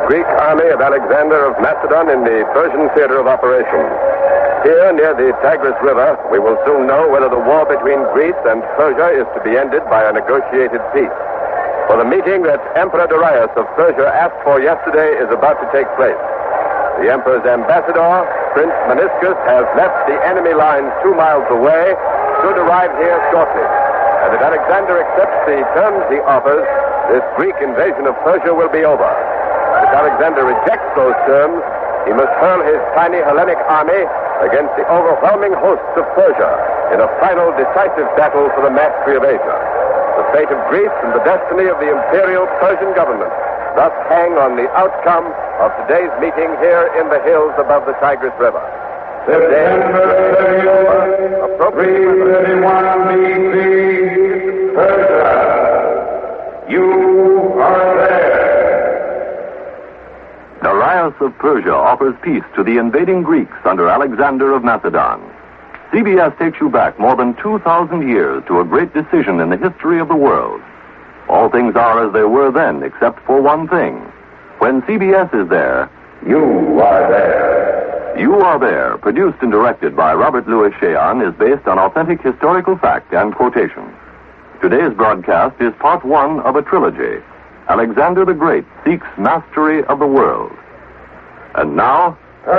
Greek army of Alexander of Macedon in the Persian theater of operations. Here, near the Tigris River, we will soon know whether the war between Greece and Persia is to be ended by a negotiated peace. For the meeting that Emperor Darius of Persia asked for yesterday is about to take place. The emperor's ambassador, Prince Meniscus, has left the enemy lines 2 miles away, should arrive here shortly. And if Alexander accepts the terms he offers, this Greek invasion of Persia will be over. If Alexander rejects those terms, he must hurl his tiny Hellenic army against the overwhelming hosts of Persia in a final decisive battle for the mastery of Asia. The fate of Greece and the destiny of the imperial Persian government thus hang on the outcome of today's meeting here in the hills above the Tigris River. September 30th, 331 BC, Persia. You are there. Darius of Persia offers peace to the invading Greeks under Alexander of Macedon. CBS takes you back more than 2,000 years to a great decision in the history of the world. All things are as they were then, except for one thing. When CBS is there, you are there. You Are There, produced and directed by Robert Louis Cheon, is based on authentic historical fact and quotation. Today's broadcast is part one of a trilogy. Alexander the Great seeks mastery of the world. And now,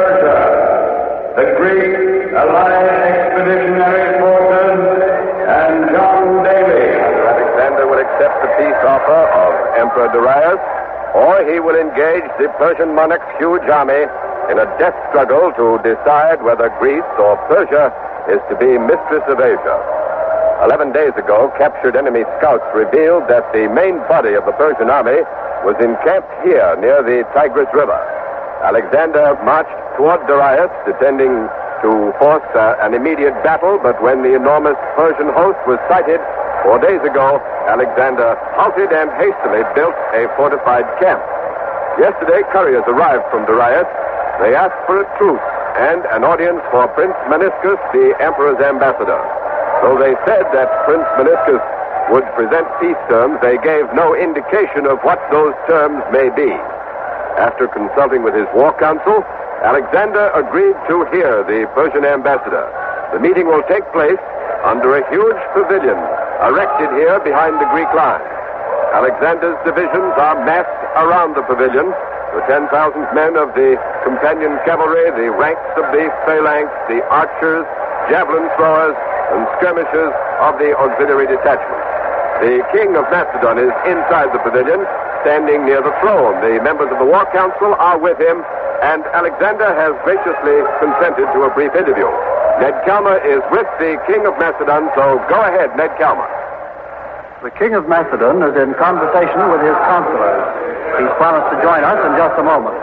Persia, the Greek Allied Expeditionary Forces, and John Daly. Alexander will accept the peace offer of Emperor Darius, or he will engage the Persian monarch's huge army in a death struggle to decide whether Greece or Persia is to be mistress of Asia. 11 days ago, captured enemy scouts revealed that the main body of the Persian army was encamped here near the Tigris River. Alexander marched toward Darius, intending to force an immediate battle, but when the enormous Persian host was sighted 4 days ago, Alexander halted and hastily built a fortified camp. Yesterday, couriers arrived from Darius. They asked for a truce and an audience for Prince Meniscus, the emperor's ambassador. Though they said that Prince Meniscus would present peace terms, they gave no indication of what those terms may be. After consulting with his war council, Alexander agreed to hear the Persian ambassador. The meeting will take place under a huge pavilion erected here behind the Greek line. Alexander's divisions are massed around the pavilion. The 10,000 men of the companion cavalry, the ranks of the phalanx, the archers, javelin throwers, and skirmishers of the auxiliary detachments. The king of Macedon is inside the pavilion, standing near the throne. The members of the war council are with him, and Alexander has graciously consented to a brief interview. Ned Kalmer is with the king of Macedon, so go ahead, Ned Kalmer. The king of Macedon is in conversation with his counselors. He's promised to join us in just a moment.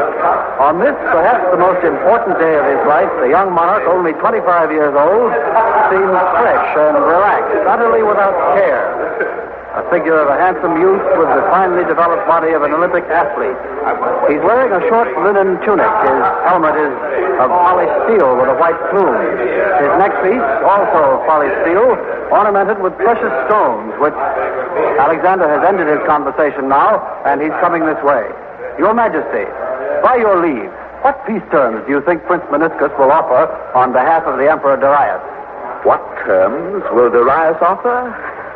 On this, perhaps the most important day of his life, the young monarch, only 25 years old, seems fresh and relaxed, utterly without care. A figure of a handsome youth with the finely developed body of an Olympic athlete. He's wearing a short linen tunic. His helmet is of polished steel with a white plume. His neckpiece, also of polished steel, ornamented with precious stones, which Alexander has ended his conversation now, and he's coming this way. Your Majesty, by your leave, what peace terms do you think Prince Meniscus will offer on behalf of the Emperor Darius? What terms will Darius offer?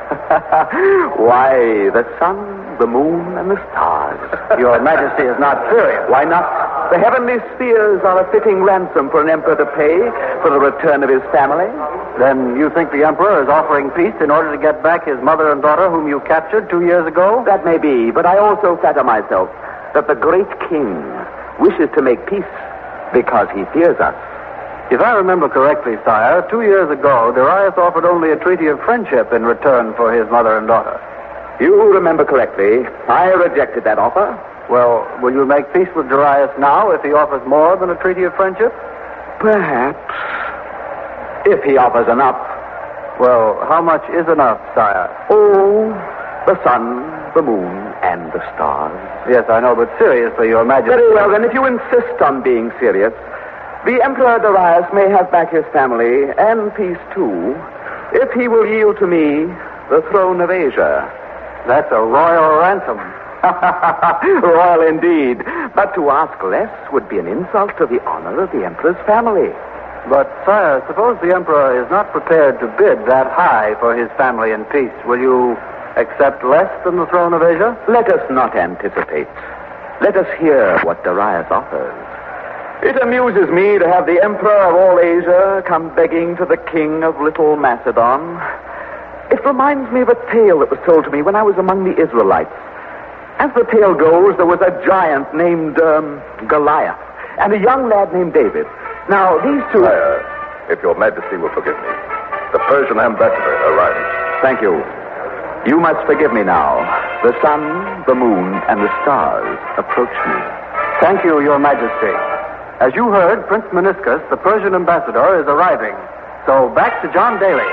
Why, the sun, the moon, and the stars. Your Majesty is not serious. Why not? The heavenly spheres are a fitting ransom for an emperor to pay for the return of his family. Then you think the Emperor is offering peace in order to get back his mother and daughter whom you captured 2 years ago? That may be, but I also flatter myself that the great king wishes to make peace because he fears us. If I remember correctly, sire, 2 years ago, Darius offered only a treaty of friendship in return for his mother and daughter. You remember correctly. I rejected that offer. Well, will you make peace with Darius now if he offers more than a treaty of friendship? Perhaps. If he offers enough. Well, how much is enough, sire? Oh, the sun, the moon, and the stars. Yes, I know, but seriously, Your Majesty... Very well, then, if you insist on being serious, the Emperor Darius may have back his family, and peace, too, if he will yield to me the throne of Asia. That's a royal ransom. Royal indeed. But to ask less would be an insult to the honor of the Emperor's family. But, sire, suppose the Emperor is not prepared to bid that high for his family and peace. Will you accept less than the throne of Asia? Let us not anticipate. Let us hear what Darius offers. It amuses me to have the Emperor of all Asia come begging to the King of Little Macedon. It reminds me of a tale that was told to me when I was among the Israelites. As the tale goes, there was a giant named Goliath and a young lad named David. Now, these two... Sire, if your Majesty will forgive me, the Persian ambassador arrives. Thank you. You must forgive me now. The sun, the moon, and the stars approach me. Thank you, Your Majesty. As you heard, Prince Meniscus, the Persian ambassador, is arriving. So back to John Daly.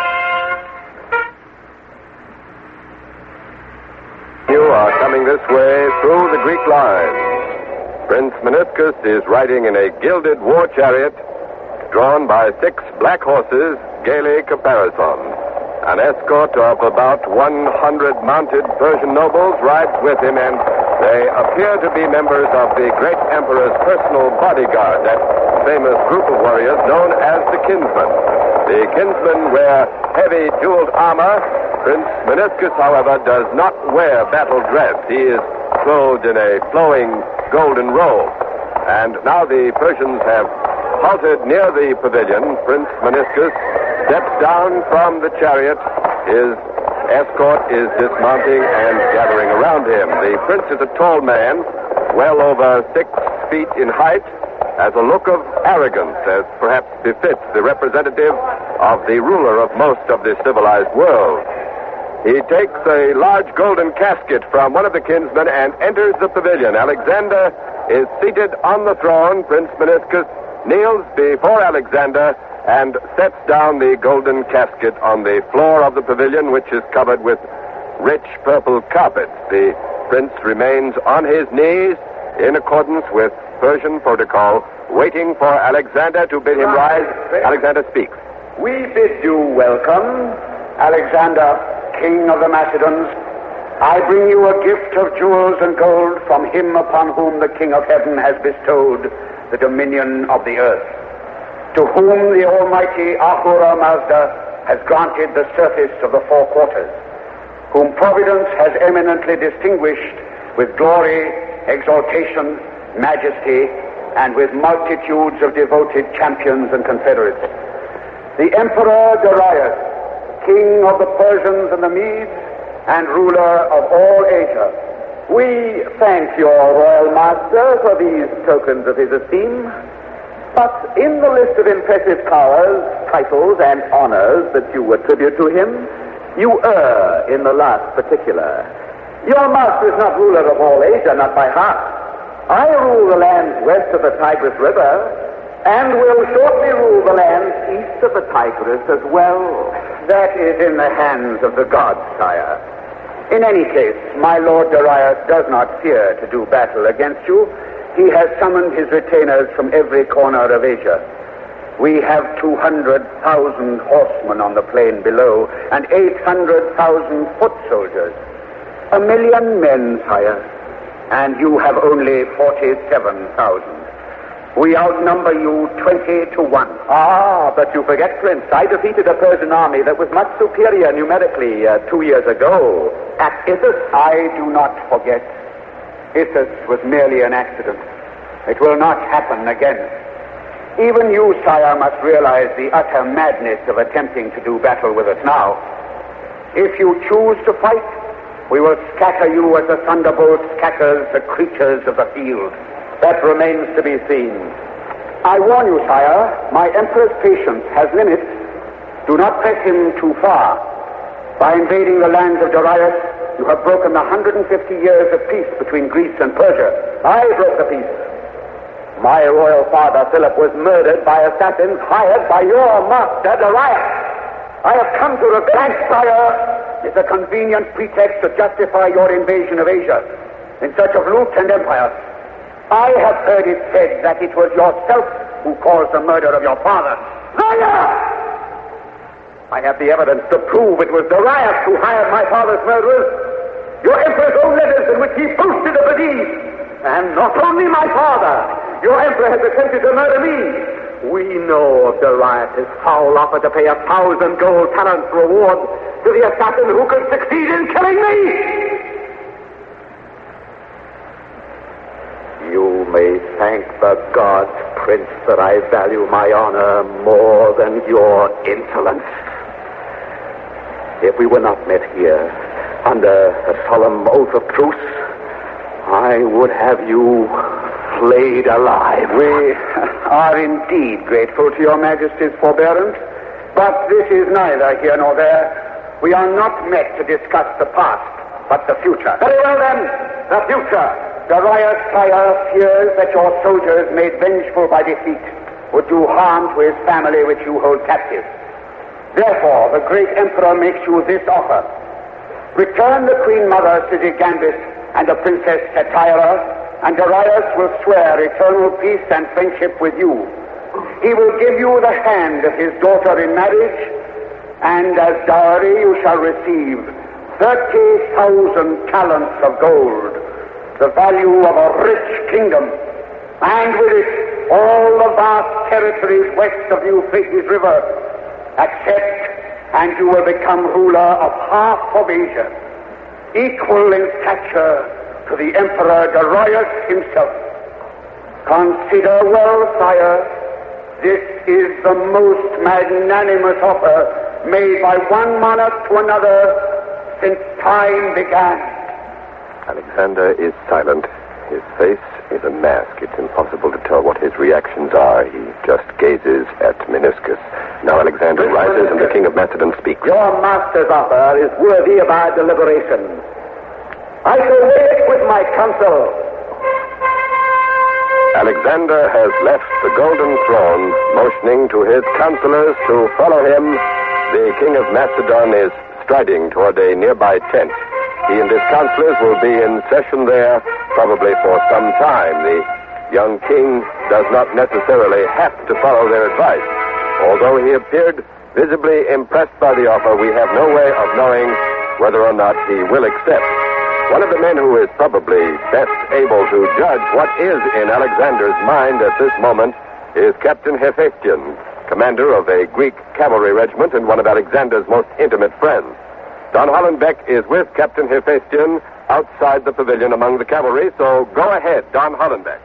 You are coming this way through the Greek lines. Prince Meniscus is riding in a gilded war chariot drawn by 6 black horses, gaily caparisoned. An escort of about 100 mounted Persian nobles rides with him, and they appear to be members of the great emperor's personal bodyguard, that famous group of warriors known as the Kinsmen. The Kinsmen wear heavy jeweled armor. Prince Meniscus, however, does not wear battle dress. He is clothed in a flowing golden robe. And now the Persians have halted near the pavilion. Prince Meniscus steps down from the chariot. His escort is dismounting and gathering around him. The prince is a tall man, well over 6 feet in height, has a look of arrogance, as perhaps befits the representative of the ruler of most of the civilized world. He takes a large golden casket from one of the kinsmen and enters the pavilion. Alexander is seated on the throne. Prince Meniscus kneels before Alexander and sets down the golden casket on the floor of the pavilion, which is covered with rich purple carpet. The prince remains on his knees in accordance with Persian protocol, waiting for Alexander to bid him rise. Alexander speaks. We bid you welcome, Alexander, King of the Macedons. I bring you a gift of jewels and gold from him upon whom the King of Heaven has bestowed the dominion of the earth, to whom the Almighty Ahura Mazda has granted the surface of the 4 quarters, whom Providence has eminently distinguished with glory, exaltation, majesty, and with multitudes of devoted champions and confederates. The Emperor Darius, King of the Persians and the Medes, and ruler of all Asia, we thank your royal master for these tokens of his esteem. But in the list of impressive powers, titles, and honors that you attribute to him, you err in the last particular. Your master is not ruler of all Asia, not by half. I rule the lands west of the Tigris River, and will shortly rule the lands east of the Tigris as well. That is in the hands of the gods, sire. In any case, my lord Darius does not fear to do battle against you. He has summoned his retainers from every corner of Asia. We have 200,000 horsemen on the plain below, and 800,000 foot soldiers. 1,000,000 men, sire, and you have only 47,000. We outnumber you 20 to 1. Ah, but you forget, Prince, I defeated a Persian army that was much superior numerically 2 years ago at Issus. I do not forget. Issus was merely an accident. It will not happen again. Even you, sire, must realize the utter madness of attempting to do battle with us now. If you choose to fight, we will scatter you as the thunderbolt scatters the creatures of the field. That remains to be seen. I warn you, sire, my emperor's patience has limits. Do not press him too far. By invading the lands of Darius, you have broken the 150 years of peace between Greece and Persia. I broke the peace. My royal father, Philip, was murdered by assassins hired by your master, Darius. I have come to revenge, sire. It's a convenient pretext to justify your invasion of Asia in search of loot and empire. I have heard it said that it was yourself who caused the murder of your father. Liar! I have the evidence to prove it was Darius who hired my father's murderers. Your emperor's own letters in which he boasted of the deed. And not only my father. Your emperor has attempted to murder me. We know of Darius' foul offer to pay 1,000 gold talents reward to the assassin who could succeed in killing me. You may thank the gods, Prince, that I value my honor more than your insolence. If we were not met here under a solemn oath of truce, I would have you flayed alive. We are indeed grateful to your Majesty's forbearance, but this is neither here nor there. We are not met to discuss the past, but the future. Very well, then, the future. Darius, sire, fears that your soldiers, made vengeful by defeat, would do harm to his family which you hold captive. Therefore, the great emperor makes you this offer. Return the Queen Mother, Sisigambis, and the Princess Statira, and Darius will swear eternal peace and friendship with you. He will give you the hand of his daughter in marriage, and as dowry you shall receive 30,000 talents of gold, the value of a rich kingdom, and with it all the vast territories west of the Euphrates River. Accept, and you will become ruler of half of Asia, equal in stature to the Emperor Darius himself. Consider well, sire, this is the most magnanimous offer made by one monarch to another since time began. Alexander is silent. His face is a mask. It's impossible to tell what his reactions are. He just gazes at Meniscus. Now Alexander rises and the king of Macedon speaks. Your master's offer is worthy of our deliberation. I shall weigh it with my council. Alexander has left the golden throne, motioning to his counselors to follow him. The king of Macedon is striding toward a nearby tent. He and his counselors will be in session there probably for some time. The young king does not necessarily have to follow their advice. Although he appeared visibly impressed by the offer, we have no way of knowing whether or not he will accept. One of the men who is probably best able to judge what is in Alexander's mind at this moment is Captain Hephaestion, commander of a Greek cavalry regiment and one of Alexander's most intimate friends. Don Hollenbeck is with Captain Hephaestion outside the pavilion among the cavalry, so go ahead, Don Hollenbeck.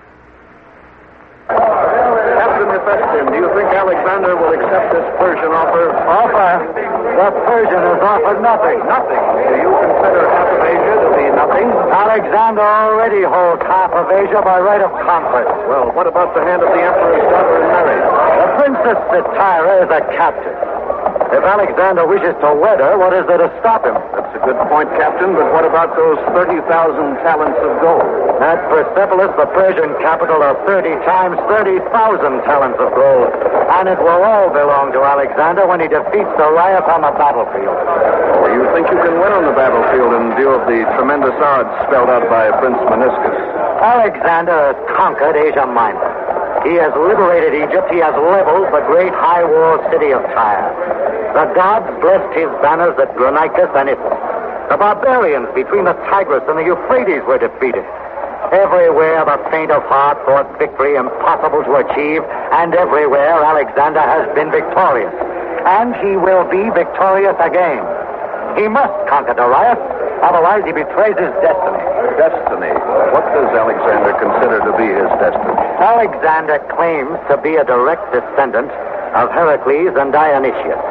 Captain Hephaestion, do you think Alexander will accept this Persian offer? Offer? The Persian has offered nothing. Nothing? Do you consider half of Asia to be nothing? Alexander already holds half of Asia by right of conquest. Well, what about the hand of the emperor's daughter in marriage? The Princess Statira is a captive. If Alexander wishes to wed her, what is there to stop him? That's a good point, Captain, but what about those 30,000 talents of gold? At Persepolis, the Persian capital, are 30 times 30,000 talents of gold. And it will all belong to Alexander when he defeats Darius on the battlefield. Oh, you think you can win on the battlefield in view of the tremendous odds spelled out by Prince Meniscus? Alexander has conquered Asia Minor. He has liberated Egypt. He has leveled the great high-walled city of Tyre. The gods blessed his banners at Granicus and Issus. The barbarians between the Tigris and the Euphrates were defeated. Everywhere the faint of heart thought victory impossible to achieve, and everywhere Alexander has been victorious. And he will be victorious again. He must conquer Darius, otherwise he betrays his destiny. Destiny? What does Alexander consider to be his destiny? Alexander claims to be a direct descendant of Heracles and Dionysius.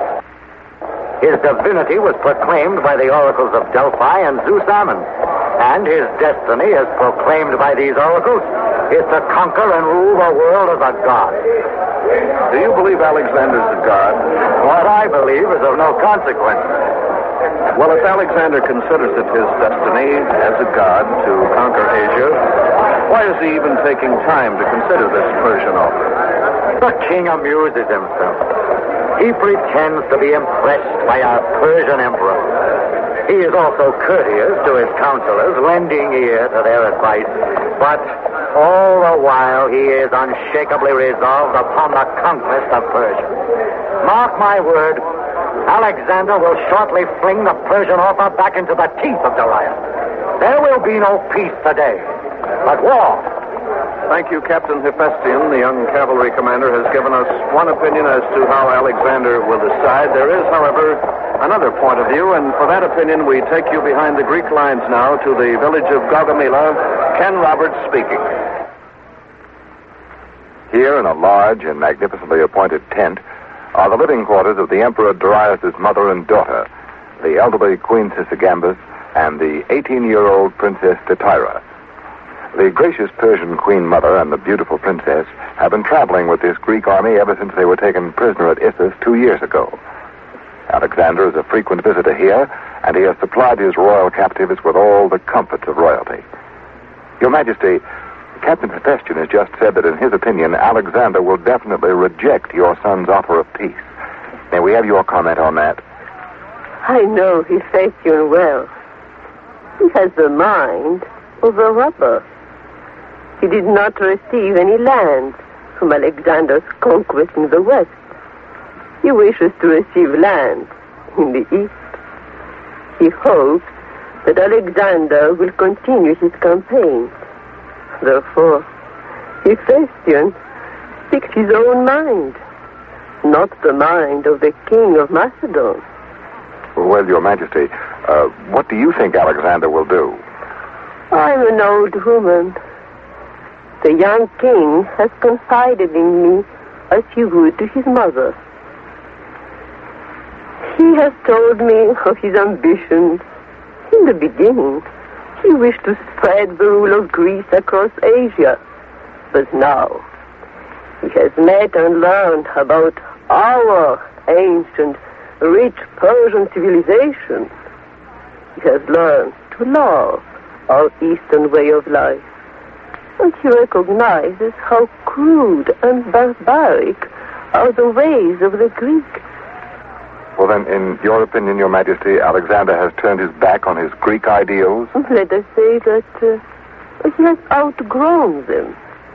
His divinity was proclaimed by the oracles of Delphi and Zeus Ammon. And his destiny, as proclaimed by these oracles, is to conquer and rule the world as a god. Do you believe Alexander's a god? What I believe is of no consequence. Well, if Alexander considers it his destiny as a god to conquer Asia, why is he even taking time to consider this Persian offer? The king amuses himself. He pretends to be impressed by our Persian emperor. He is also courteous to his counselors, lending ear to their advice. But all the while he is unshakably resolved upon the conquest of Persia. Mark my word, Alexander will shortly fling the Persian offer back into the teeth of Darius. There will be no peace today, but war. Thank you, Captain Hephaestion. The young cavalry commander has given us one opinion as to how Alexander will decide. There is, however, another point of view, and for that opinion, we take you behind the Greek lines now to the village of Gaugamela. Ken Roberts speaking. Here, in a large and magnificently appointed tent, are the living quarters of the Emperor Darius' mother and daughter, the elderly Queen Sisygambis and the 18-year-old Princess Stateira. The gracious Persian queen mother and the beautiful princess have been traveling with this Greek army ever since they were taken prisoner at Issus 2 years ago. Alexander is a frequent visitor here, and he has supplied his royal captives with all the comforts of royalty. Your Majesty, Captain Hephaestion has just said that in his opinion, Alexander will definitely reject your son's offer of peace. May we have your comment on that? I know Hephaestion well. He has the mind of a robber. He did not receive any land from Alexander's conquest in the west. He wishes to receive land in the east. He hopes that Alexander will continue his campaign. Therefore, Hephaestion speaks his own mind, not the mind of the king of Macedon. Well, Your Majesty, what do you think Alexander will do? I'm an old woman. The young king has confided in me as he would to his mother. He has told me of his ambitions. In the beginning, he wished to spread the rule of Greece across Asia. But now, he has met and learned about our ancient, rich Persian civilization. He has learned to love our Eastern way of life. And he recognizes how crude and barbaric are the ways of the Greeks. Well, then, in your opinion, Your Majesty, Alexander has turned his back on his Greek ideals? Let us say that he has outgrown them.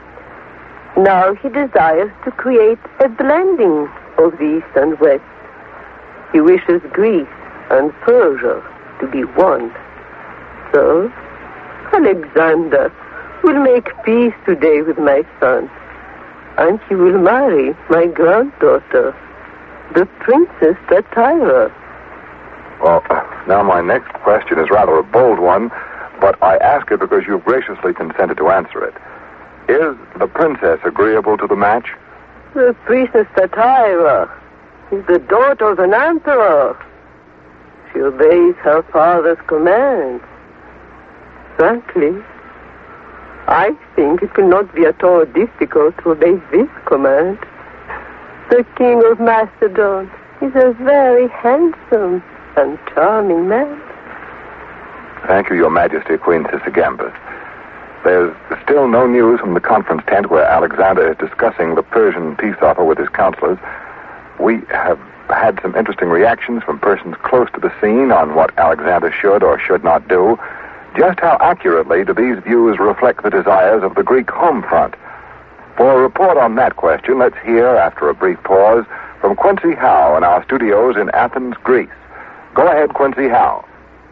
Now he desires to create a blending of the East and West. He wishes Greece and Persia to be one. So, Alexander will make peace today with my son, and he will marry my granddaughter, the Princess Stateira. Well, now my next question is rather a bold one, but I ask it because you've graciously consented to answer it. Is the princess agreeable to the match? The Princess Stateira is the daughter of an emperor. She obeys her father's commands. Frankly, I think it will not be at all difficult to obey this command. The king of Macedon is a very handsome and charming man. Thank you, Your Majesty, Queen Sisygambis. There's still no news from the conference tent where Alexander is discussing the Persian peace offer with his counselors. We have had some interesting reactions from persons close to the scene on what Alexander should or should not do. Just how accurately do these views reflect the desires of the Greek home front? For a report on that question, let's hear, after a brief pause, from Quincy Howe in our studios in Athens, Greece. Go ahead, Quincy Howe.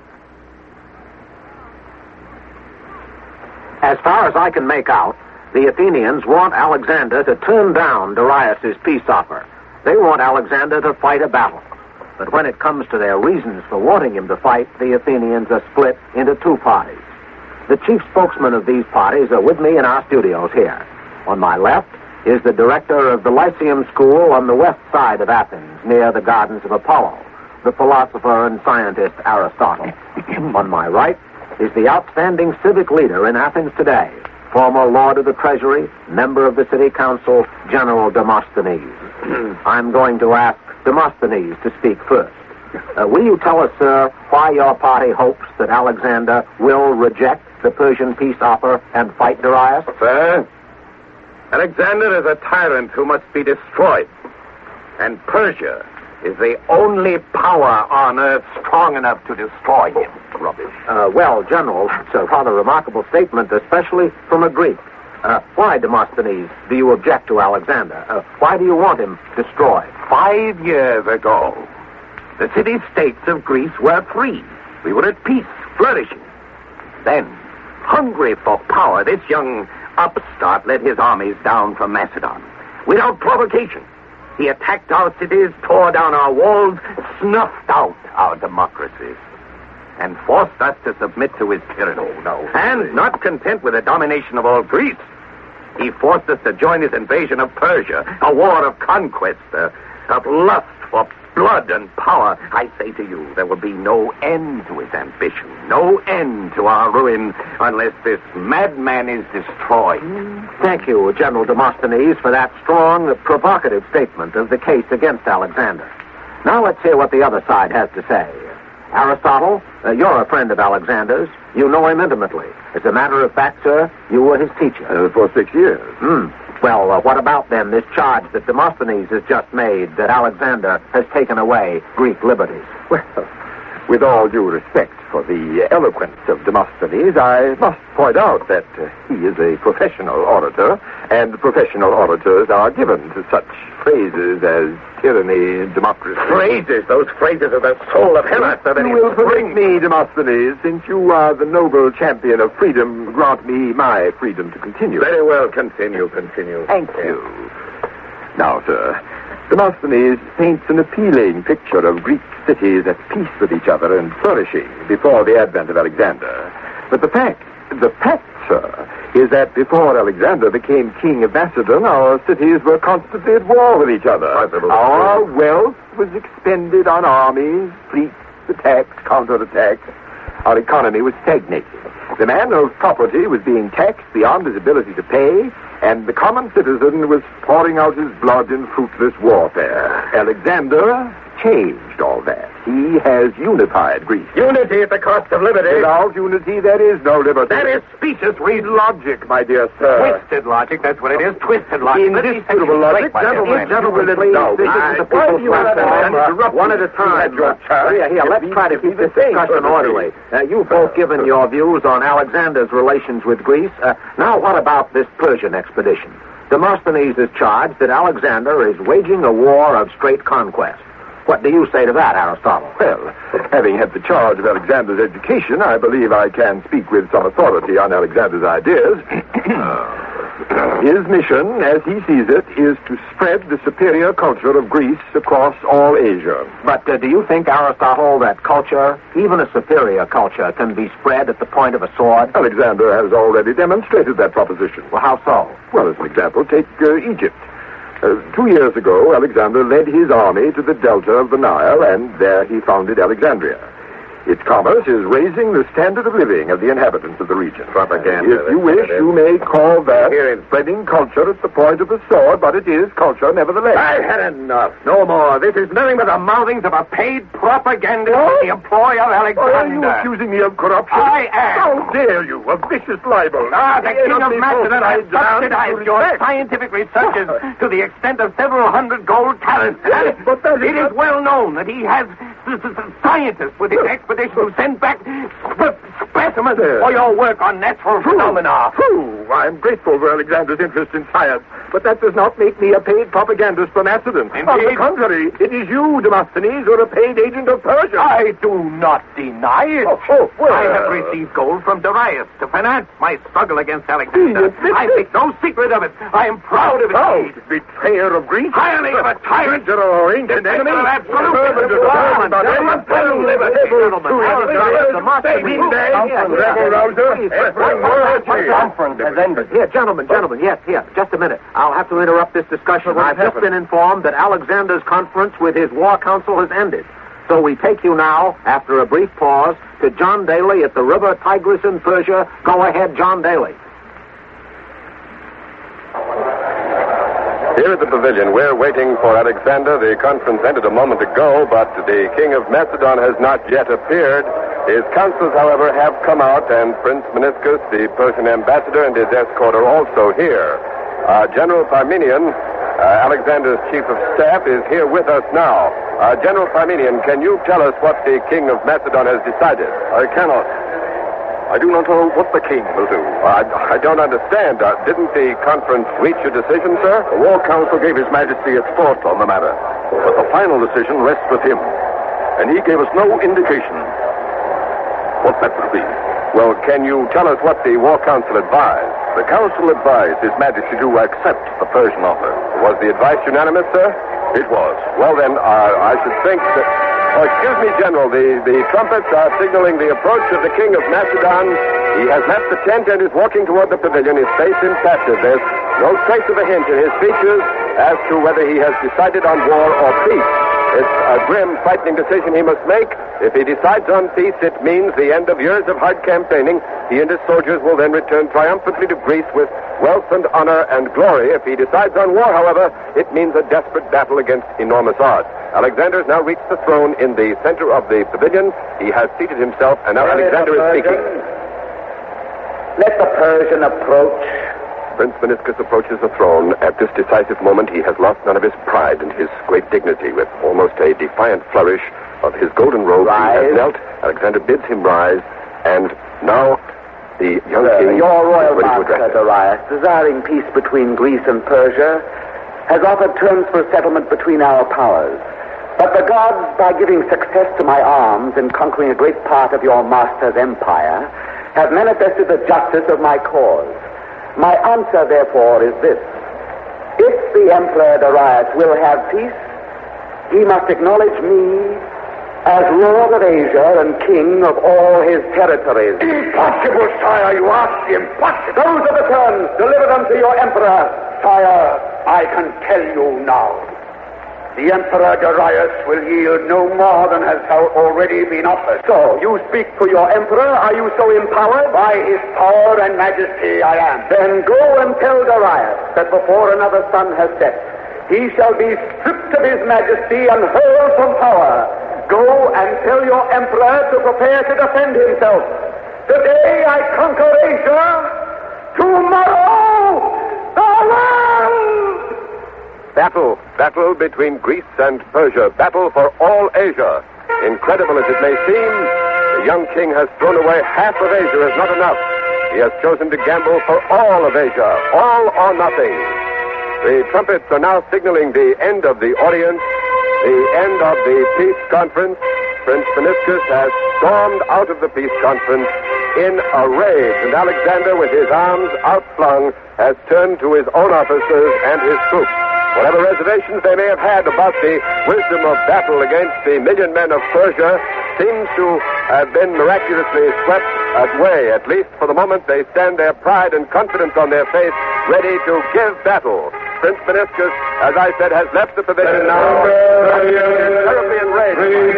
As far as I can make out, the Athenians want Alexander to turn down Darius' peace offer. They want Alexander to fight a battle. But when it comes to their reasons for wanting him to fight, the Athenians are split into two parties. The chief spokesmen of these parties are with me in our studios here. On my left is the director of the Lyceum School on the west side of Athens, near the Gardens of Apollo, the philosopher and scientist Aristotle. On my right is the outstanding civic leader in Athens today, former Lord of the Treasury, member of the City Council, General Demosthenes. I'm going to ask Demosthenes to speak first. Will you tell us, sir, why your party hopes that Alexander will reject the Persian peace offer and fight Darius? Sir, Alexander is a tyrant who must be destroyed. And Persia is the only power on earth strong enough to destroy him. Rubbish. Well, General, it's a rather remarkable statement, especially from a Greek. Why, Demosthenes, do you object to Alexander? Why do you want him destroyed? 5 years ago, The city-states of Greece were free. We were at peace, flourishing. Then, hungry for power, this young upstart led his armies down from Macedon. Without provocation, he attacked our cities, tore down our walls, snuffed out our democracies, and forced us to submit to his tyranny. And not content with the domination of all Greece, he forced us to join his invasion of Persia, a war of conquest, of lust for blood and power. I say to you, there will be no end to his ambition, no end to our ruin, unless this madman is destroyed. Thank you, General Demosthenes, for that strong, provocative statement of the case against Alexander. Now let's hear what the other side has to say. Aristotle, you're a friend of Alexander's. You know him intimately. As a matter of fact, sir, you were his teacher. For 6 years. Well, what about, then, this charge that Demosthenes has just made, that Alexander has taken away Greek liberties? Well, with all due respect for the eloquence of Demosthenes, I must point out that he is a professional orator, and professional orators are given to such phrases as tyranny and democracy. Phrases? Those phrases are the soul of Hellas. You will permit me, Demosthenes, since you are the noble champion of freedom, grant me my freedom to continue. Very well, continue. Thank you. Now, sir, Demosthenes paints an appealing picture of Greek cities at peace with each other and flourishing before the advent of Alexander. But the fact, sir, is that before Alexander became king of Macedon, our cities were constantly at war with each other. Our wealth was expended on armies, fleets, attacks, counterattacks. Our economy was stagnating. The man of property was being taxed beyond his ability to pay, and the common citizen was pouring out his blood in fruitless warfare. Alexander changed all that. He has unified Greece. Unity at the cost of liberty. Without unity, there is no liberty. That is specious reason. Logic, my dear sir. Twisted logic, that's what it is. Twisted logic. Indisputable logic. Gentlemen, one at a time. Here, let's try to keep this discussion orderly. You've both given your views on Alexander's relations with Greece. Now, what about this Persian expedition? Demosthenes has charged that Alexander is waging a war of straight conquest. What do you say to that, Aristotle? Well, having had the charge of Alexander's education, I believe I can speak with some authority on Alexander's ideas. His mission, as he sees it, is to spread the superior culture of Greece across all Asia. But do you think, Aristotle, that culture, even a superior culture, can be spread at the point of a sword? Alexander has already demonstrated that proposition. Well, how so? Well, as an example, take Egypt. 2 years ago, Alexander led his army to the delta of the Nile, and there he founded Alexandria. Its commerce is raising the standard of living of the inhabitants of the region. Propaganda. If you wish, you may call that spreading culture at the point of the sword, but it is culture nevertheless. I've had enough. No more. This is nothing but the mouthings of a paid propagandist in the employ of Alexander. Are you accusing me of corruption? I am. How dare you? A vicious libel. The king of Macedon has subsidized your scientific researches to the extent of several hundred gold talents. But it is well known that he has scientists with his expedition who sent back specimens for your work on natural phenomena. True. I'm grateful for Alexander's interest in science, but that does not make me a paid propagandist for Macedon. Indeed. On the contrary, it is you, Demosthenes, who are a paid agent of Persia. I do not deny it. Well, I have received gold from Darius to finance my struggle against Alexander. I make no secret of it. I am proud of it. Proud? Betrayer of Greece? Hireling of a tyrant. Or ancient enemy? Here, gentlemen, yes, here, just a minute. I'll have to interrupt this discussion. I've just been informed that Alexander's conference with his war council has ended. So we take you now, after a brief pause, to John Daly at the river Tigris in Persia. Go ahead, John Daly. Here at the pavilion, we're waiting for Alexander. The conference ended a moment ago, but the king of Macedon has not yet appeared. His councils, however, have come out, and Prince Meniscus, the Persian ambassador, and his escort are also here. General Parmenion, Alexander's chief of staff, is here with us now. General Parmenion, can you tell us what the king of Macedon has decided? I cannot. I do not know what the king will do. I don't understand. Didn't the conference reach a decision, sir? The War Council gave His Majesty its thought on the matter, but the final decision rests with him. and he gave us no indication what that would be. Well, can you tell us what the War Council advised? The council advised His Majesty to accept the Persian offer. Was the advice unanimous, sir? It was. Well, then, I should think that... Oh, excuse me, General. The trumpets are signaling the approach of the King of Macedon. He has left the tent and is walking toward the pavilion, his face impassive. There's no trace of a hint in his features as to whether he has decided on war or peace. It's a grim, frightening decision he must make. If he decides on peace, it means the end of years of hard campaigning. He and his soldiers will then return triumphantly to Greece with wealth and honor and glory. If he decides on war, however, it means a desperate battle against enormous odds. Alexander has now reached the throne in the center of the pavilion. He has seated himself, and now Alexander is speaking. Let the Persian approach. Prince Meniscus approaches the throne. At this decisive moment, he has lost none of his pride and his great dignity. With almost a defiant flourish of his golden robe, he has knelt. Alexander bids him rise, and now the young king... Your royal is ready to master, address him. Darius, desiring peace between Greece and Persia, has offered terms for settlement between our powers. But the gods, by giving success to my arms in conquering a great part of your master's empire, have manifested the justice of my cause. My answer, therefore, is this. If the Emperor Darius will have peace, he must acknowledge me as Lord of Asia and King of all his territories. Impossible, sire. You ask the impossible. Those are the terms. Deliver them to your Emperor. Sire, I can tell you now. The Emperor Darius will yield no more than has already been offered. So, you speak for your Emperor? Are you so empowered? By his power and majesty I am. Then go and tell Darius that before another sun has set, he shall be stripped of his majesty and hurled from power. Go and tell your Emperor to prepare to defend himself. Today I conquer Asia. Tomorrow, the world! Battle between Greece and Persia. Battle for all Asia. Incredible as it may seem, the young king has thrown away half of Asia as not enough. He has chosen to gamble for all of Asia. All or nothing. The trumpets are now signaling the end of the audience, the end of the peace conference. Prince Meniscus has stormed out of the peace conference in a rage, and Alexander, with his arms outflung, has turned to his own officers and his troops. Whatever reservations they may have had about the wisdom of battle against the million men of Persia seems to have been miraculously swept away. At least for the moment, they stand their pride and confidence on their face, ready to give battle. Prince Meniscus, as I said, has left the pavilion now. Terribly enraged.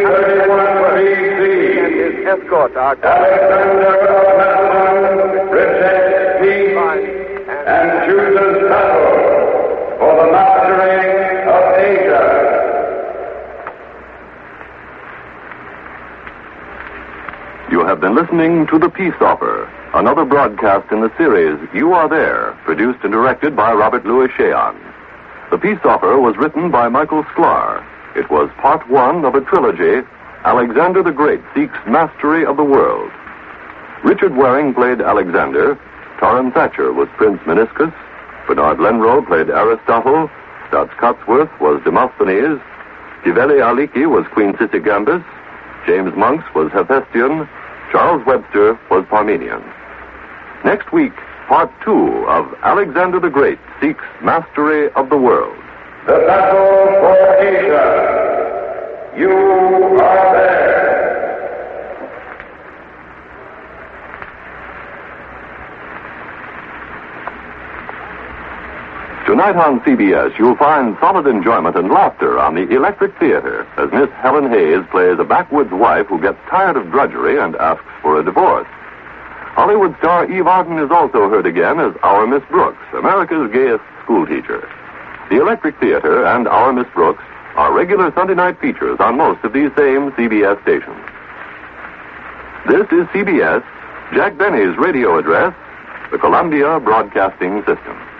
And his escort are Alexander of Macedon rejects peace and chooses battle for the mastery of Asia. You have been listening to The Peace Offer, another broadcast in the series You Are There, produced and directed by Robert Louis Cheon. The Peace Offer was written by Michael Sklar. It was part one of a trilogy, Alexander the Great Seeks Mastery of the World. Richard Waring played Alexander, Torrin Thatcher was Prince Meniscus, Bernard Lenrow played Aristotle, Stotts Cotsworth was Demosthenes, Tiveli Aliki was Queen Sisigambis, James Monks was Hephaestion, Charles Webster was Parmenion. Next week, part two of Alexander the Great Seeks Mastery of the World. The battle for Asia. You are there. Tonight on CBS, you'll find solid enjoyment and laughter on the Electric Theater as Miss Helen Hayes plays a backwoods wife who gets tired of drudgery and asks for a divorce. Hollywood star Eve Arden is also heard again as Our Miss Brooks, America's gayest schoolteacher. The Electric Theater and Our Miss Brooks are regular Sunday night features on most of these same CBS stations. This is CBS, Jack Benny's radio address, the Columbia Broadcasting System.